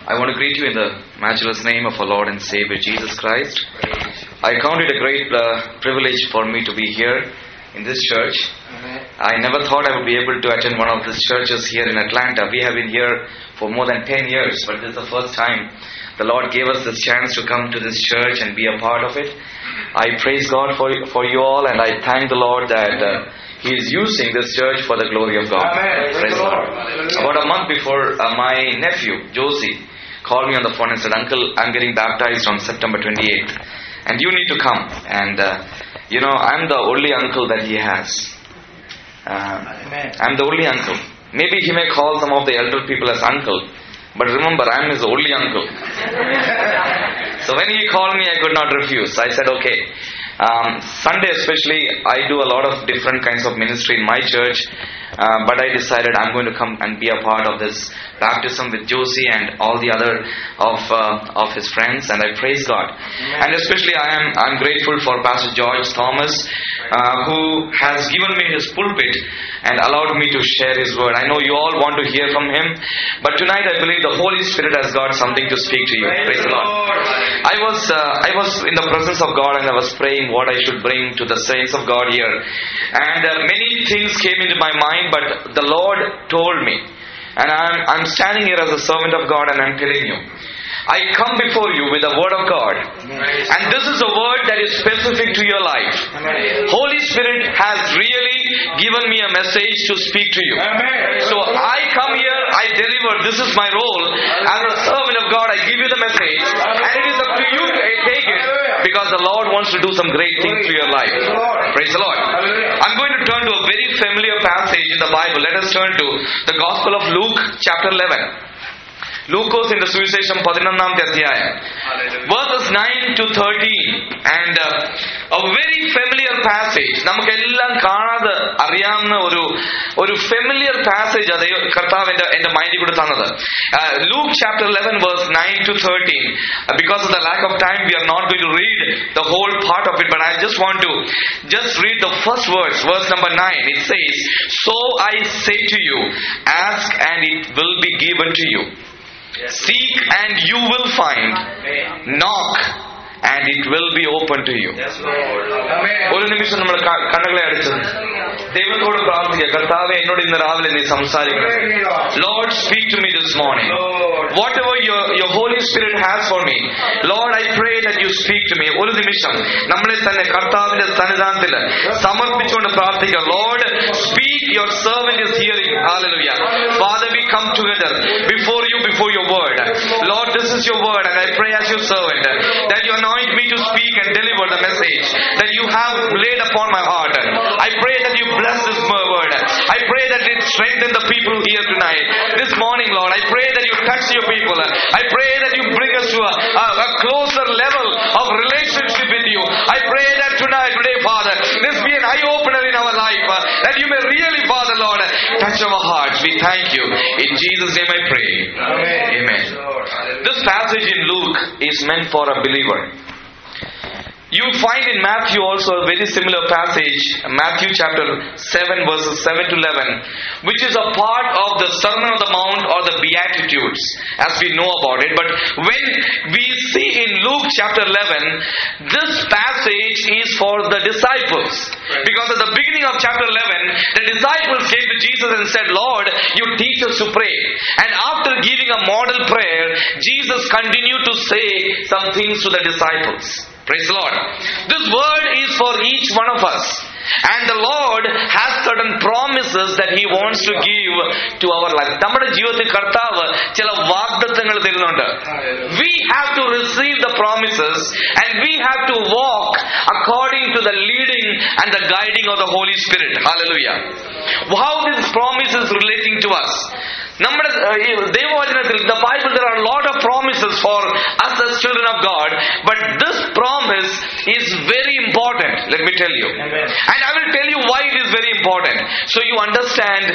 I want to greet you in the matchless name of our Lord and Savior Jesus Christ. I count it a great privilege for me to be here in this church. I never thought I would be able to attend one of these churches here in Atlanta. We have been here for more than 10 years, but this is the first time the Lord gave us this chance to come to this church and be a part of it. I praise God for you all, and I thank the Lord that He is using this church for the glory of God. Amen. Praise the Lord. About a month before, my nephew, Josie, called me on the phone and said, "Uncle, I'm getting baptized on September 28th, and you need to come." And, I'm the only uncle that he has. I'm the only uncle. Maybe he may call some of the elder people as uncle, but remember, I'm his only uncle. So when he called me, I could not refuse. I said, okay. Sunday especially, I do a lot of different kinds of ministry in my church, but I decided I'm going to come and be a part of this baptism with Josie and all the other of his friends, and I praise God. And especially I'm grateful for Pastor George Thomas, who has given me his pulpit and allowed me to share his word. I know you all want to hear from him, but tonight I believe the Holy Spirit has got something to speak to you. Praise the Lord. I was in the presence of God, and I was praying what I should bring to the saints of God here, and many things came into my mind, but the Lord told me, and I'm standing here as a servant of God, and I'm telling you, I come before you with the word of God, and this is a word that is specific to your life. Holy Spirit has really given me a message to speak to you. So I come here, I deliver. This is my role as a servant of God. I give you the message, and it is up to you to take it, because the Lord wants to do some great things through your life. Praise the Lord. I'm going to turn to a very familiar passage in the Bible. Let us turn to the Gospel of Luke, chapter 11. Lucas in the Suvisesham 11th adhyayam, verses 9 to 13, and a very familiar passage. നമുക്കെല്ലാം കാണാതെ അറിയാവുന്ന ഒരു familiar passage അത് കർത്താവ് എൻ്റെ മൈൻഡിൽ കൂടെ തന്നത്. Luke chapter 11 verse 9 to 13. Because of the lack of time, we are not going to read the whole part of it, but I just want to read the first verse number 9. It says, "So I say to you, ask and it will be given to you. Seek and you will find. Knock and it will be open to you." ഒരു നിമിഷം നമ്മൾ കണ്ണുകളെ അടച്ചത് ദൈവത്തോട് പ്രാർത്ഥിക്കുക. കർത്താവേ, എന്നോട് ഇന്ന് രാവിലെ നീ സംസാരിക്കണം. Lord, speak to me this morning. Whatever your Holy Spirit has for me, Lord, I pray that you speak to me. ഒരു നിമിഷം നമ്മളെ തന്നെ കർത്താവിന്റെ സന്നിധാനത്തിൽ സമർപ്പിച്ചുകൊണ്ട് പ്രാർത്ഥിക്കുക. Lord, speak, your servant is hearing. Hallelujah. Father, we come together before your word. Lord, this is your word, and I pray as your servant that you anoint me to speak and deliver the message that you have laid upon my heart. I pray that you bless this word. I pray that it strengthen the people here tonight. This morning, Lord, I pray that you touch your people. I pray that you bring us to a closer level of relationship with you. I pray that today, Father, this be an eye-opener in our life, that you may really, Father, Lord, touch our hearts. We thank you. In Jesus' name I pray. Amen. This passage in Luke is meant for a believer. You find in Matthew also a very similar passage, Matthew chapter 7 verses 7 to 11, which is a part of the Sermon on the Mount or the Beatitudes, as we know about it. But when we see in Luke chapter 11, this passage is for the disciples. Because at the beginning of chapter 11, the disciples came to Jesus and said, "Lord, you teach us to pray." And after giving a model prayer, Jesus continued to say some things to the disciples. Praise the Lord. This word is for each one of us. And the Lord has certain promises that He wants to give to our life. നമ്മുടെ ജീവിതത്തിൽ കർത്താവ് ചില വാഗ്ദത്തങ്ങൾ തരുന്നുണ്ട്. We have to receive the promises, and we have to walk according to the leading and the guiding of the Holy Spirit. Hallelujah. How this promise is relating to us? നമ്മുടെ ദൈവവചനത്തിൽ, the Bible, there are a lot of promises for us as children of God, but this promise is very important. Let me tell you. Amen. And I will tell you why it is very important, so you understand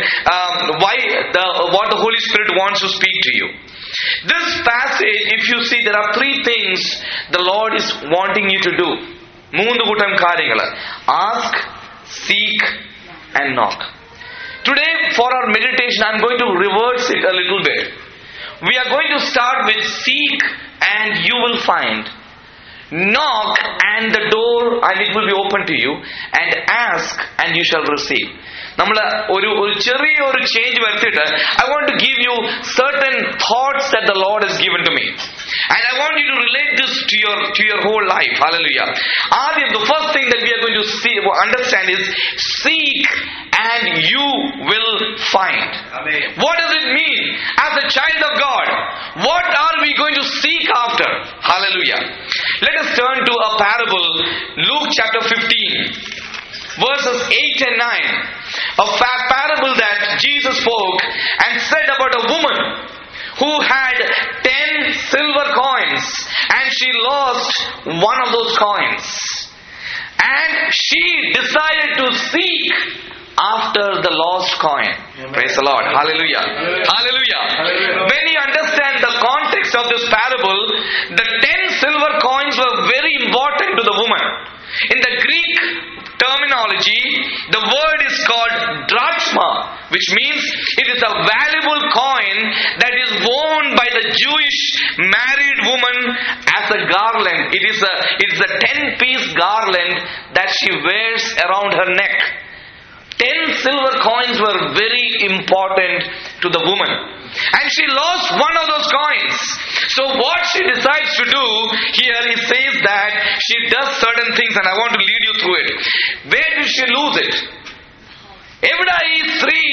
what the Holy Spirit wants to speak to you. This passage, if you see, there are three things the Lord is wanting you to do. മൂന്ന് കൂട്ടം കാര്യങ്ങൾ: ask, seek and knock. Today, for our meditation, I am going to reverse it a little bit. we are going to start with seek and you will find. Knock and the door and it will be open to you, and ask and you shall receive. നമ്മൾ ഒരു ചെറിയൊരു change വരുത്തിയിട്ട് I want to give you certain thoughts that the Lord has given to me, and I want you to relate this to your whole life. Hallelujah. The first thing that we are going to understand is seek and you will find. Amen. What does it mean as a child of God? What are we going to seek after? Hallelujah. Let us turn to a parable, Luke chapter 15. Verses 8 and 9. A parable that Jesus spoke and said about a woman who had 10 silver coins and she lost one of those coins. And she decided to seek after the lost coin. Amen. Praise the Lord. Hallelujah. Hallelujah. Hallelujah. When you understand the context of this parable, the 10 silver coins were very important to the woman. In the Greek terminology, the word is called drachma, which means it is a valuable coin that is worn by the Jewish married woman as a garland. It is a 10-piece garland that she wears around her neck. 10 silver coins were very important to the woman, and she lost one of those coins. So what she decides to do here, he says that she does certain things, and I want to lead you through it. Where did she lose it? Evada is three.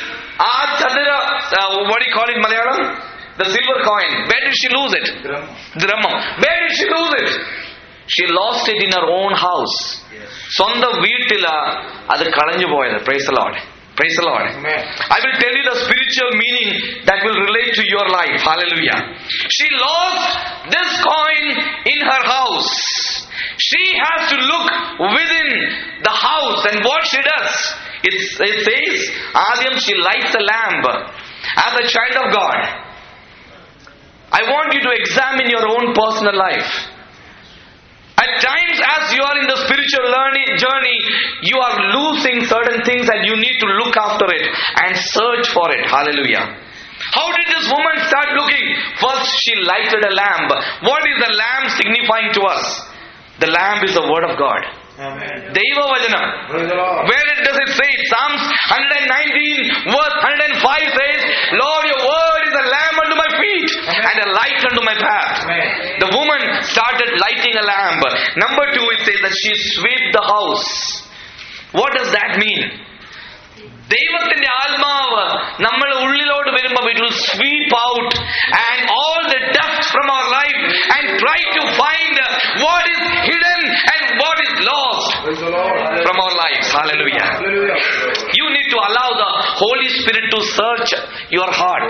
What do you call it in Malayalam? The silver coin. Where did she lose it? Dramam. Where did she lose it? She lost it in her own house. സ്വന്തം വീട്ടില അത് കളഞ്ഞു പോയത്. Praise the Lord. Praise the Lord. Amen. I will tell you the spiritual meaning that will relate to your life. Hallelujah. She lost this coin in her house. She has to look within the house, and what she does, it says, Adyam, she lights a lamp. As a child of God, I want you to examine your own personal life. At times, as you are in the spiritual journey, you are losing certain things and you need to look after it and search for it. Hallelujah. How did this woman start looking? First, she lighted a lamp. What is the lamp signifying to us? The lamp is the word of God. Amen. Deva Vajanam. Where does it say? Psalms 119 verse 105 says, Lord, your word is a lamp unto my feet. Amen. And a light unto my path. Amen. The woman started lighting a lamp. Number 2, it says that she swept the house. What does that mean? ദൈവത്തിന്റെ ആത്മാവ് നമ്മുടെ ഉള്ളിലോട്ട് വരുമ്പോൾ it will sweep out and all the dust from our life and try to find what is hidden and what is lost from our lives. Hallelujah. You need to allow the Holy Spirit to search your heart.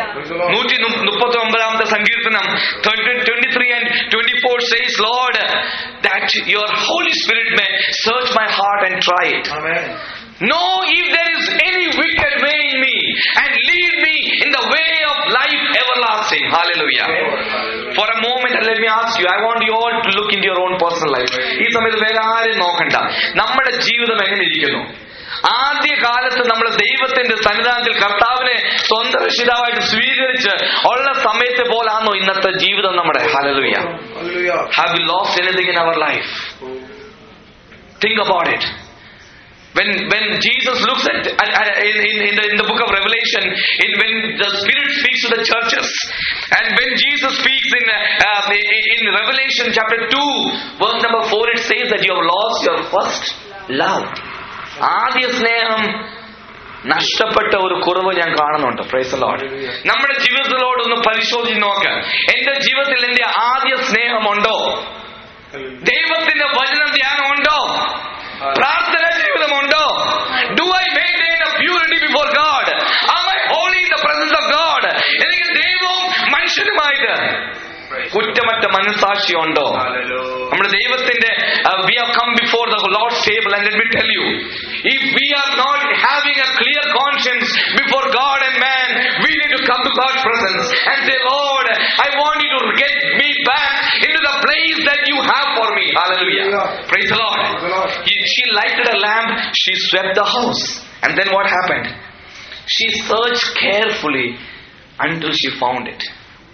139th Sankirtanam 23 and 24 says, Lord, that your Holy Spirit may search my heart and try it. Amen. Know if there is any wicked way in me, and lead me in the way of life everlasting. Hallelujah. For a moment, let me ask you, I want you all to look into your own personal life. ഈ സമയത്ത് വേറെ ആരും നോക്കണ്ട. നമ്മുടെ ജീവിതം എങ്ങനെ ഇരിക്കുന്നു? ആദ്യ കാലത്ത് നമ്മൾ ദൈവത്തിന്റെ സന്നിധാനത്തിൽ കർത്താവിനെ സ്വന്തം രക്ഷിതാവായിട്ട് സ്വീകരിച്ച് ഉള്ള സമയത്തെ പോലാണോ ഇന്നത്തെ ജീവിതം നമ്മുടെ? Hallelujah. Have we lost anything in our life? Think about it. When Jesus looks at in the book of Revelation, when the Spirit speaks to the churches, and when Jesus speaks in Revelation chapter 2 verse number 4, it says that you have lost your first love. ആദ്യ സ്നേഹം നഷ്ടപ്പെട്ട ഒരു കുറവ് ഞാൻ കാണുന്നുണ്ട്. Praise the lord. നമ്മുടെ ജീവിതത്തിലോടൊന്ന് പരിശോധിച്ച് നോക്ക്. എന്റെ ജീവിതത്തിൽ എന്റെ ആദ്യ സ്നേഹമുണ്ടോ? ദൈവത്തിന്റെ വചനം ധ്യാനമുണ്ടോ? പ്രാർത്ഥന ജീവിതമുണ്ടോ? Do I maintain a purity before God? Am I holy in the presence of God? എനിക്ക് ദൈവവും മനുഷ്യനുമായിട്ട് കുറ്റമറ്റ മനസാക്ഷിയുണ്ടോ? നമ്മുടെ ദൈവത്തിന്റെ we have come before the Lord's table, and let me tell you, if we are not having a clear conscience before God and man, we need to come to God's presence and say, Lord, I want you to get me back into the place that you have for me. Hallelujah. Praise the Lord. She lighted a lamp, she swept the house, and then what happened? She searched carefully until she found it.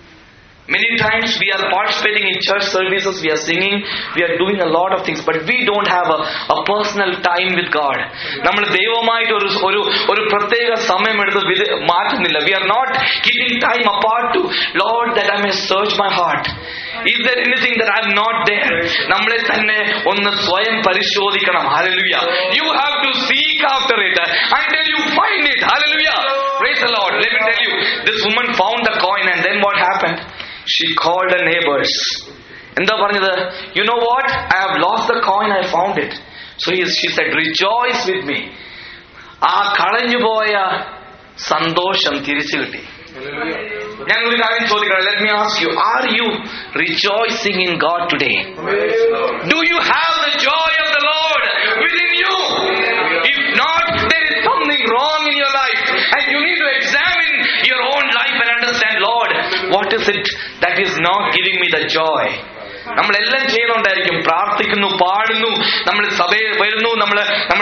Many times we are participating in church services, we are singing, we are doing a lot of things, but we don't have a personal time with God. നമ്മൾ ദൈവമായിട്ട് ഒരു പ്രത്യേക സമയം എടുത്ത് മാറ്റുന്നില്ല. We are not keeping time apart to Lord that I may search my heart. Is there anything that I am not there? നമ്മളെ തന്നെ ഒന്ന് സ്വയം പരിശോധിക്കണം. Hallelujah. You have to seek after it until you find it. Hallelujah. Praise the Lord. Let me tell you, this woman found the coin, and then what happened? She called her neighbors. എന്താ പറഞ്ഞത്? You know what? I have lost the coin, I found it. So she said, rejoice with me. ആ കളഞ്ഞുപോയ സന്തോഷം തിരിച്ചു കിട്ടി. ഞാൻ ഒരു കാര്യം ചോദിക്കണം. Let me ask you, are you rejoicing in God today? Do you have the joy of the Lord within you? If not, there is something wrong in your life, and you need to examine your own life and understand, Lord, what is it that is not giving me the joy? നമ്മളെല്ലാം ചെയ്യുന്നുണ്ടായിരിക്കും. പ്രാർത്ഥിക്കുന്നു, പാടുന്നു, നമ്മൾ സഭയിൽ വരുന്നു, നമ്മൾ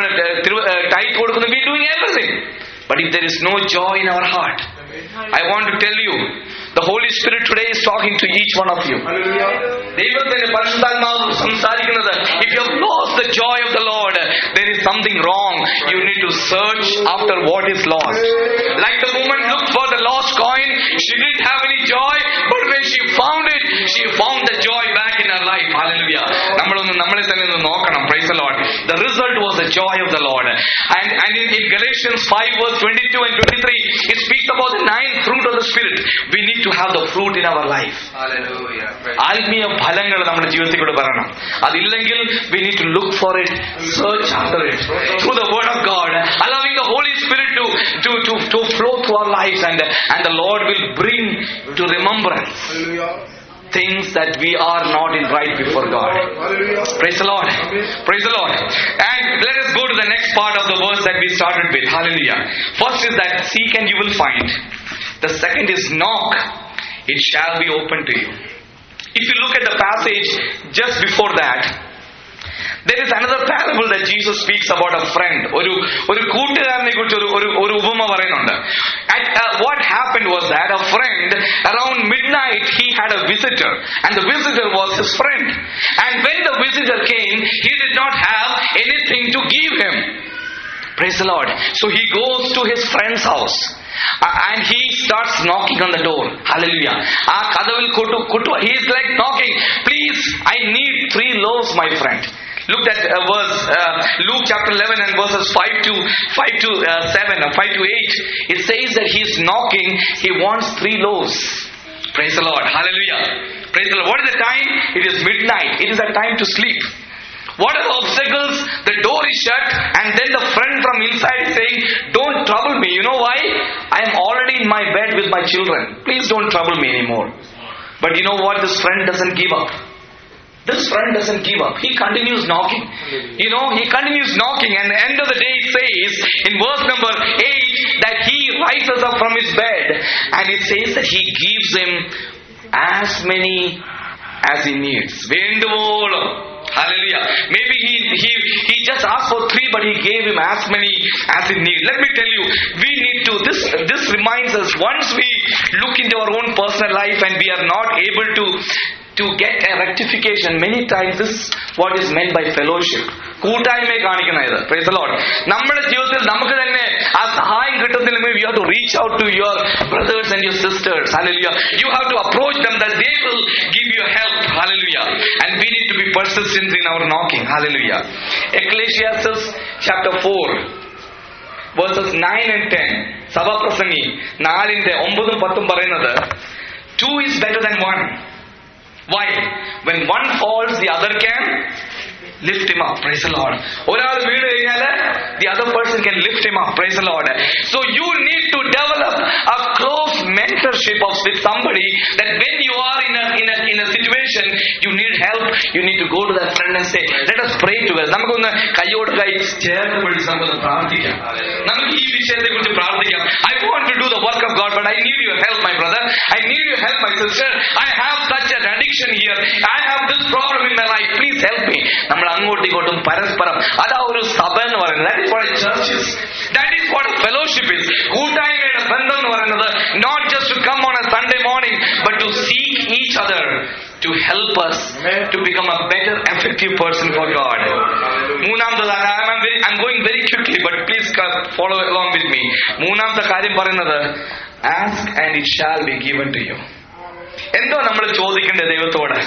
tight കൊടുക്കുന്നു, we doing everything. But if there is no joy in our heart, I want to tell you, the Holy Spirit today is talking to each one of you. ദൈവത്തിന്റെ പരിശുദ്ധാത്മാവ് സംസാരിക്കുന്നത്, if you have lost the joy of the Lord, there is something wrong. You need to search after what is lost. Like the woman looked for the lost coin, she didn't have any joy, but when she found it, she found the joy back in her life. Hallelujah. നമ്മളെ തന്നെ ഒന്ന് നോക്കണം. Praise the Lord. The result was the joy of the Lord. And in Galatians 5 verse 22 and 23, it speaks about the 9 fruit of the Spirit. We need to have the fruit in our life. Hallelujah. ആത്മീയ ഫലങ്ങൾ നമ്മുടെ ജീവിതത്തിൽ കൂടെ വരണം. അതില്ലെങ്കിൽ we need to look for it, search after it through the word of God, allowing the Holy Spirit to flow through our lives, and the Lord will bring to remembrance things that we are not in right before God. Praise the Lord. Praise the Lord. And let us go to the next part of the verse that we started with. Hallelujah. First is that seek and you will find. The second is knock, it shall be open to you. If you look at the passage just before that, there is another parable that Jesus speaks about a friend. ഒരു കൂട്ടുകാരനെ കുറിച്ച് ഒരു ഉപമ പറയുന്നുണ്ട്. What happened was that a friend, around midnight, he had a visitor, and the visitor was his friend. And when the visitor came, he did not have anything to give him. Praise the Lord. So he goes to his friend's house. And he starts knocking on the door. Hallelujah. He is like knocking. Please, I need 3 loaves, my friend. Look at Luke chapter 11 and verses 5 to 7 or 5 to 8. It says that he is knocking. He wants 3 loaves. Praise the Lord. Hallelujah. Praise the Lord. What is the time? It is midnight. It is a time to sleep. What are the obstacles? The door is shut, and then the friend from inside is saying, don't trouble me. You know why? I am already in my bed with my children. Please don't trouble me anymore. But you know what? This friend doesn't give up. This friend doesn't give up. He continues knocking. You know, he continues knocking, and the end of the day it says in verse number 8 that he rises up from his bed, and it says that he gives him as many as he needs. Venduvolam. Hallelujah. Maybe he just asked for 3, but he gave him as many as he needs. Let me tell you, we need to, this reminds us, once we look into our own personal life and we are not able to get a rectification, many times this is what is meant by fellowship. കൂട്ടായ്മയെ കാണിക്കുന്ന ഇത്. Praise the Lord. നമ്മുടെ ജീവിതത്തിൽ നമുക്ക് തന്നെ ആ സഹായം കിട്ടുന്നില്ലെങ്കിൽ we have to reach out to your brothers and your sisters. Hallelujah. You have to approach them that they will give you help. Hallelujah. And we need to be persistent in our knocking. Hallelujah. Ecclesiastes chapter 4 verses 9 and 10. സഭാപ്രസംഗി 4-ന്റെ 9-10 പറയുന്നത്, 2 is better than 1. Why? When one falls, the other can lift him up. Praise the Lord. ഒരാൾ വീണ് കഴിഞ്ഞാൽ the other person can lift him up. Praise the Lord. So you need to develop a close mentorship with somebody, that when you are in a situation you need help, you need to go to that friend and say, let us pray together. നമുക്കൊന്ന് കൈയോട് കൈ ചേർന്ന് പിടിച്ച് നമുക്കൊന്ന് പ്രാർത്ഥിക്കാം. നമുക്ക് ഈ വിഷയത്തെ കുറിച്ച് പ്രാർത്ഥിക്കാം. I want to do the work of God, but I need your help, my brother. I need your help, my sister. I have such an addiction here. I have this problem in my life. Please help me. നമ്മൾ അങ്ങോട്ടും ഇങ്ങോട്ടും പരസ്പരം, അതാ ഒരു സഭ എന്ന് പറയുന്നത്. That is what a church is. That is what a fellowship is. കൂട്ടായ്മയുടെ ബന്ധം എന്ന് പറയുന്നത് not just to come on a Sunday morning, but to seek each other to help us to become a better, effective person for God. മൂന്നാമത്തെ, I'm going very quickly, but please follow along with me. മൂന്നാമത്തെ കാര്യം പറയുന്നത്, ask and it shall be given to you. എന്തോ നമ്മൾ ചോദിക്കേണ്ടത് ദൈവത്തോട്?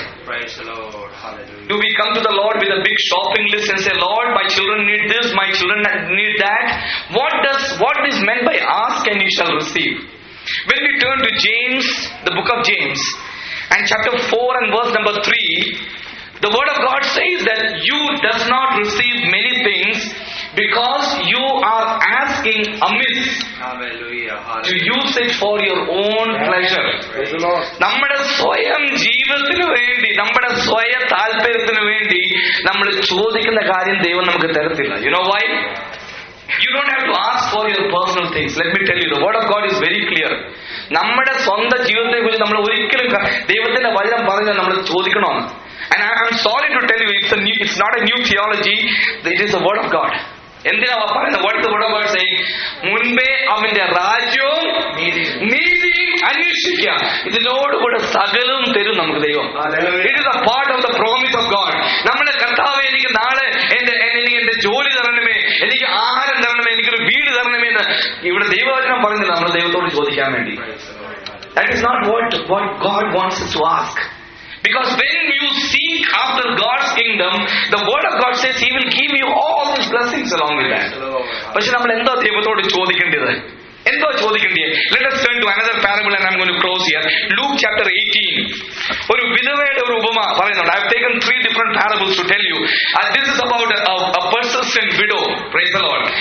Do we come to the Lord with a big shopping list and say, Lord, my children need this, my children need that? What is meant by ask and you shall receive? When we turn to James, the book of James, and chapter 4 and verse number 3, the word of God says that you does not receive many things because you are asking amiss. Hallelujah. To use it for your own pleasure. നമ്മുടെ സ്വയം ജീവിതത്തിന് വേണ്ടി, നമ്മുടെ സ്വയ താല്പര്യത്തിന് വേണ്ടി നമ്മൾ ചോദിക്കുന്ന കാര്യം ദൈവം നമുക്ക് തരത്തില്ല. You know why? You don't have to ask for your personal things. Let me tell you, the word of God is very clear. നമ്മുടെ സ്വന്തം ജീവിതത്തെ കുറിച്ച് നമ്മൾ ഒരിക്കലും ദൈവത്തിന്റെ വചനം പറഞ്ഞാൽ നമ്മൾ ചോദിക്കണമെന്ന്. And I'm sorry to tell you, it's not a new theology. It is the word of God. എന്തിനാ പറയുന്നത്? What is the word of God saying? മുൻപേ അവന്റെ രാജ്യവും നീതിയും അന്വേഷിക്കുക, ഇതിനോടുകൂടെ സകലവും തരും നമുക്ക് ദൈവം. It is a part of the promise of God. നമ്മുടെ കർത്താവേ, എനിക്ക് നാളെ എന്റെ ജോലി തരണമേ, എനിക്ക് ആഹാരം തരണമേ, എനിക്കൊരു വീട് തരണമേ എന്ന് ഇവിടെ ദൈവവചനം പറയുന്നില്ല നമ്മൾ ദൈവത്തോട് ചോദിക്കാൻ വേണ്ടി. That is not what God wants us to ask. Because when you seek after God's kingdom, the word of God says He will give you all these blessings along with that. പക്ഷെ നമ്മൾ എന്താ ദൈവത്തോട് ചോദിക്കേണ്ടത്? എന്തോ ചോദിക്കേണ്ടത്? Let us turn to another parable and I'm going to close here. Luke chapter 18. ഒരു വിധവയുടെ ഒരു ഉപമ പറയുന്നുണ്ട്. I have taken 3 different parables to tell you. This is about a persistent widow. Praise the Lord.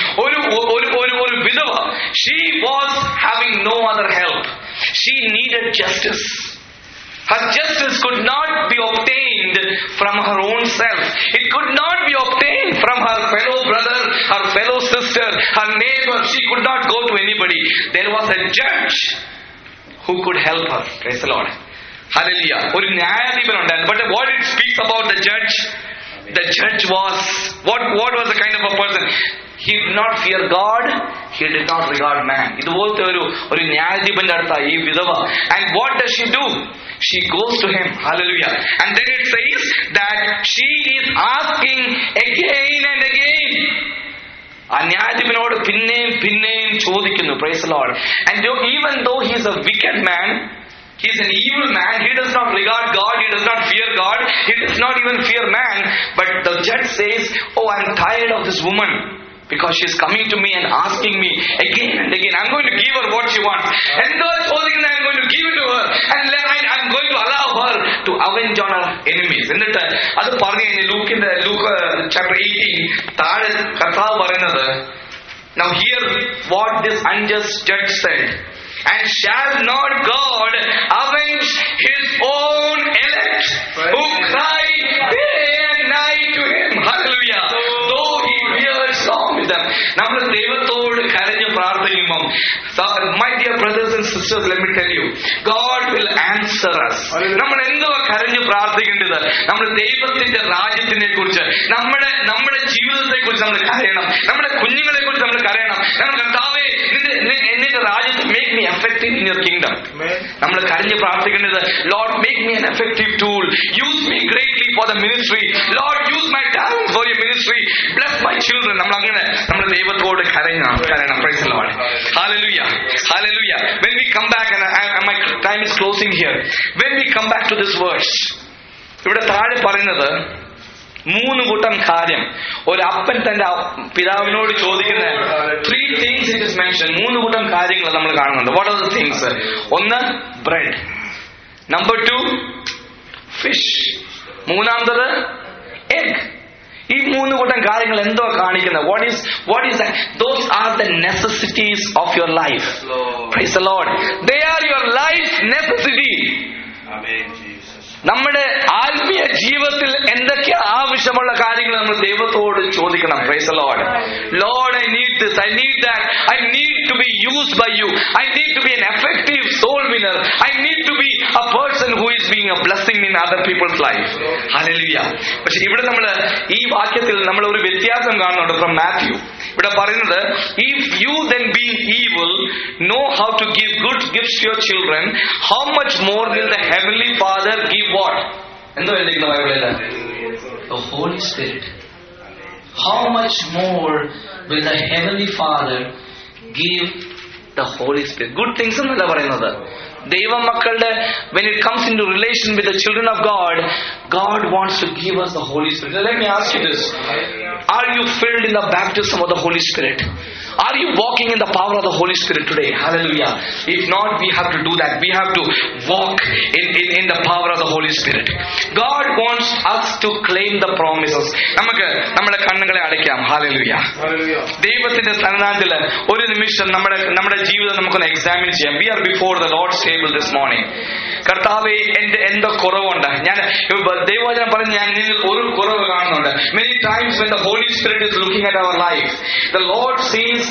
ഒരു വിധവ. She was having no other help. She needed justice. Her justice could not be obtained from her own self. It could not be obtained from her fellow brother, her fellow sister, her neighbor. She could not go to anybody. There was a judge who could help her. Praise the Lord. Hallelujah. ഒരു ന്യായാധിപൻ ഉണ്ടായിരുന്നു. But what it speaks about the judge was, what was the kind of a person? He did not fear God. He did not regard man. ഇതുപോലത്തെ ഒരു ന്യായാധിപന്റെ അടുത്തായി ഈ വിധവ. And what does she do? She goes to him. Hallelujah. And then it says that she is asking again and again. ആ ന്യായാധിപനോട് പിന്നെയും ചോദിക്കുന്നു. Praise the Lord. And even though he is a wicked man, he is an evil man, he does not regard God, he does not fear God, he does not even fear man. But the judge says, oh, I'm tired of this woman, because she is coming to me and asking me again and again. I'm going to give her what she wants. And those ചോദിക്കുന്ന I'm going to give it to her. And I'm going to allow her to avenge on her enemies. എന്നിട്ട് അത് പറഞ്ഞു കഴിഞ്ഞ് Luke chapter 18 താഴെ കർത്താവ് പറയുന്നത്, now hear what this unjust judge said. And shall not God avenge His own elect who cry day and night to Him? Hallelujah. Though He bears long with them. നമ്മൾ ദൈവത്തോട് കരഞ്ഞു പ്രാർത്ഥിക്കുമ്പോൾ, my dear brothers and sisters, let me tell you, God will answer us. നമ്മൾ എന്തോ കരഞ്ഞു പ്രാർത്ഥിക്കേണ്ടത്? നമ്മൾ ദൈവത്തിന്റെ രാജ്യത്തിനെ കുറിച്ച്, നമ്മുടെ ജീവിതത്തെ കുറിച്ച് നമ്മൾ കരയണം. നമ്മുടെ കുഞ്ഞുങ്ങളെ കുറിച്ച് നമ്മൾ കരയണം. നമ്മൾ കർത്താവേ, നിന്റെ രാജ്യത്ത് make me effective in your kingdom. നമ്മൾ കരഞ്ഞു പ്രാർത്ഥിക്കേണ്ടത്, Lord, make me an effective tool. Use me greatly for the ministry. Lord, use my talent for your ministry. Bless my children. നമ്മൾ ദൈവത്തോട് കരയണം. Praise the Lord. Hallelujah. Hallelujah. When we come back, and my time is closing here. When we come back to this verse, ഇവിടെ താഴെ പറയുന്നത് 3 കൂട്ടം കാര്യം. ഒരു അപ്പൻ തന്റെ പിതാവിനോട് ചോദിക്കുന്ന 3 things it is mentioned. 3 കൂട്ടം കാര്യങ്ങൾ നമ്മൾ കാണുന്നുണ്ട്. What are the things? ഒന്ന് bread. Number 2 fish. മൂന്നാമത്തത് egg. ഈ 3 കൂട്ടം കാര്യങ്ങൾ എന്തോ കാണിക്കുന്നത്? What is that? Those are the necessities of your life. Praise the Lord. They are your life necessity. Amen. നമ്മുടെ ആത്മീയ ജീവിതത്തിൽ എന്തൊക്കെ ആവശ്യമുള്ള കാര്യങ്ങൾ നമ്മൾ ദൈവത്തോട് ചോദിക്കണം. Praise the Lord. Lord, I need this, I need that, I need to be used by you, I need to be an effective soul winner, I need to be a person who is being a blessing in other people's life. Hallelujah. പക്ഷെ ഇവിടെ നമ്മൾ ഈ വാക്യത്തിൽ നമ്മൾ ഒരു വ്യത്യാസം കാണുന്നുണ്ട് from Matthew. ഇവിടെ പറയുന്നത്, if you then being evil know how to give good gifts to your children, how much more will the heavenly Father give what? എന്തോ എഴുതിയിരിക്കുന്ന ബൈബിളില്? The Holy Spirit. How much more will the heavenly Father give the Holy Spirit? Good things എന്നല്ല പറയുന്നത്. ദൈവമക്കളുടെ, when it comes into relation with the children of God, God wants to give us the Holy Spirit. Now let me ask you this. Are you filled in the baptism of the Holy Spirit? Are you walking in the power of the Holy Spirit today? Hallelujah. If not, we have to do that. We have to walk in the power of the Holy Spirit. God wants us to claim the promises. നമുക്ക് നമ്മുടെ കണ്ണുകളെ അടയ്ക്കാം. Hallelujah. ദൈവത്തിന്റെ സന്നിധാനത്തിൽ ഒരു നിമിഷം നമ്മുടെ ജീവിതം നമുക്കൊന്ന് എക്സാമിൻ ചെയ്യാം. We are before the Lord's table this morning. കർത്താവേ, എന്റെ എന്തോ കുറവുണ്ട്. ഞാൻ ദൈവവചനം പറഞ്ഞ് ഞാൻ നിന്നിൽ ഒരു കുറവ് കാണുന്നുണ്ട്. Many times when the Holy Spirit is looking at our life, the Lord sees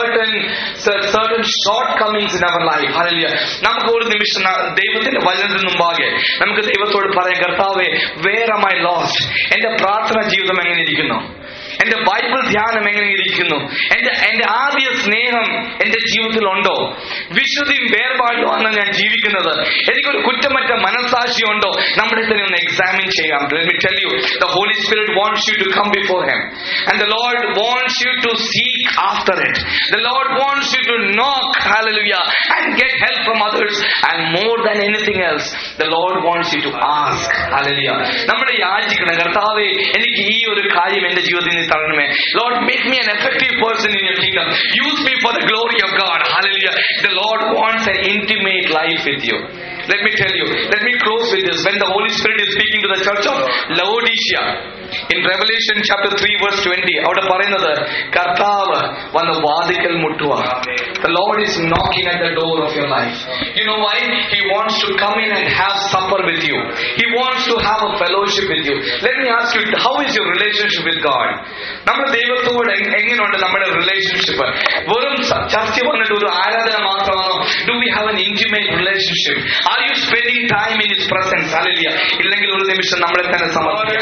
certain shortcomings in our life. Hallelujah. നമുക്ക് ഒരു നിമിഷം ദൈവത്തിന്റെ വചനത്തിന് മുമ്പാകെ നമുക്ക് ദൈവത്തോട് പറയാം, കർത്താവേ, where am I lost? എന്റെ പ്രാർത്ഥന ജീവിതം എങ്ങനെ ഇരിക്കുന്നു? എന്റെ ബൈബിൾ ധ്യാനം എങ്ങനെ ഇരിക്കുന്നു? എന്റെ ആദ്യ സ്നേഹം എന്റെ ജീവിതത്തിൽ ഉണ്ടോ? വിശുദ്ധിയും വേർപാടുമാണ് ഞാൻ ജീവിക്കുന്നത്? എനിക്കൊരു കുറ്റമറ്റ മനസാക്ഷി ഉണ്ടോ? നമ്മുടെ തന്നെ ഒന്ന് എക്സാമിൻ ചെയ്യാം. Let me tell you, the Holy Spirit wants you to come before Him, and the Lord wants you to seek after it. The Lord wants you to knock, hallelujah, and get help from others, and more than anything else, the Lord wants you to ask, hallelujah. നമ്മുടെ യാചിക്കണം, കർത്താവേ, എനിക്ക് ഈ ഒരു കാര്യം എന്റെ ജീവിതത്തിൽ തരണമേ. Lord, make me an effective person in your kingdom. Use me for the glory of God. Hallelujah. The Lord wants an intimate life with you. Let me tell you. Let me close with this. When the Holy Spirit is speaking to the church of Laodicea, in Revelation chapter 3 verse 20, അവിടെ പറയുന്നത്, കർത്താവ് വന്ന് വാതിക്കൽ മുട്ടുക. The Lord is knocking at the door of your life. You know why? He wants to come in and have supper with you. He wants to have a fellowship with you. Let me ask you, how is your relationship with God? നമ്മുടെ ദൈവത്തോട് എങ്ങനെയുണ്ട് നമ്മുടെ relationship? വെറും ചർച്ച വന്നിട്ട് ഒരു ആരാധന മാത്രമാണോ? Do we have an intimate relationship? Are you spending time in His presence? Hallelujah. ഇല്ലെങ്കിൽ ഒരു നിമിഷം നമ്മളെ തന്നെ സമർപ്പിക്കാം.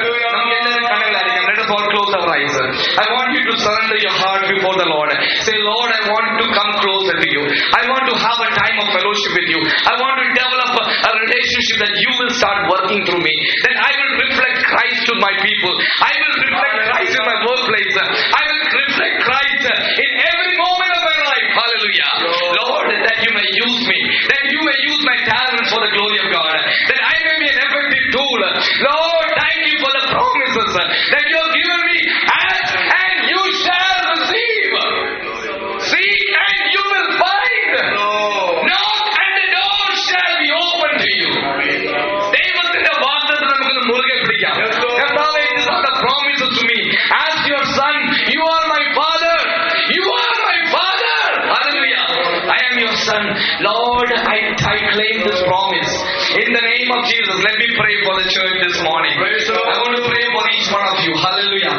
Let us all close our eyes. I want you to surrender your heart before the Lord. Say, Lord, I want to come closer to you. I want to have a time of fellowship with you. I want to develop a relationship that you will start working through me. That I will reflect Christ to my people. I will reflect Christ in my workplace. I will reflect Christ in every moment of my life. Hallelujah. Lord, that you may use me. That you may use my talents for the glory of God. That I may be an effective tool. Lord, thank you for the promises that you have given me. Ask and you shall receive. Seek and you will find. Knock and the door shall be open to you. ദൈവത്തിന്റെ വാഗ്ദത്തം നമുക്ക് മുറുകെ പിടിക്കാം. കർത്താവേ, these are the promises to me. As your son, you are my father. You are my father. Hallelujah. I am your son. Lord, I claim this promise. In the name of Jesus, let me pray for the church this morning. I want to pray for each one of you. Hallelujah.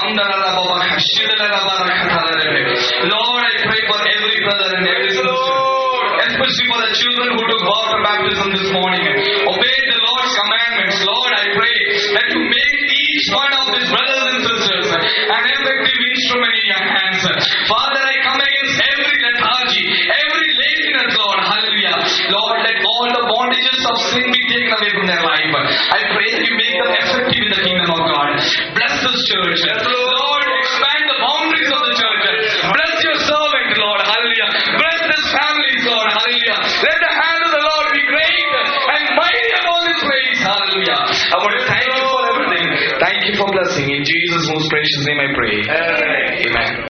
Lord, I pray for every brother and every sister, especially for the children who took water baptism this morning. Obey the Lord's commandments. Lord, I pray that you make each one of these brothers and sisters an effective instrument in your hands. Father, I come against every lethargy, every laziness, Lord. Hallelujah. Lord, let all the bondages of sin be taken away from their life. I pray that you make them effective in the kingdom of God. Bless this church. Lord, expand the boundaries of the church. Bless your servant, Lord. Hallelujah. Bless this family, Lord. Hallelujah. Let the hand of the Lord be great and mighty upon this place. Hallelujah. I want to thank you for everything. Thank you for blessing. In Jesus' most precious name I pray. Amen.